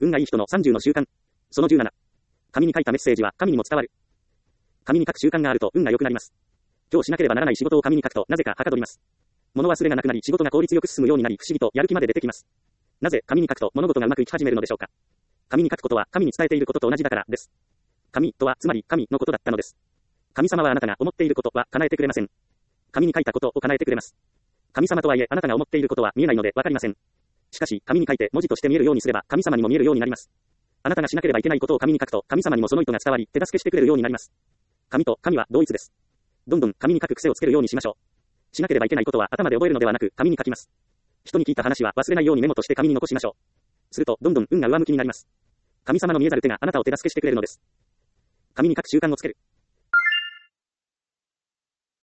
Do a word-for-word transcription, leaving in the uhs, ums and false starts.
運がいい人のさんじゅうの習慣。そのじゅうなな。紙に書いたメッセージは神にも伝わる。紙に書く習慣があると運が良くなります。今日しなければならない仕事を紙に書くとなぜかはかどります。物忘れがなくなり仕事が効率よく進むようになり不思議とやる気まで出てきます。なぜ紙に書くと物事がうまくいき始めるのでしょうか。紙に書くことは神に伝えていることと同じだからです。神とはつまり神のことだったのです。神様はあなたが思っていることは叶えてくれません。紙に書いたことを叶えてくれます。神様とはいえあなたが思っていることは見えないのでわかりません。しかし紙に書いて文字として見えるようにすれば神様にも見えるようになります。あなたがしなければいけないことを紙に書くと神様にもその意図が伝わり手助けしてくれるようになります。紙と神は同一です。どんどん紙に書く癖をつけるようにしましょう。しなければいけないことは頭で覚えるのではなく紙に書きます。人に聞いた話は忘れないようにメモとして紙に残しましょう。するとどんどん運が上向きになります。神様の見えざる手があなたを手助けしてくれるのです。紙に書く習慣をつける。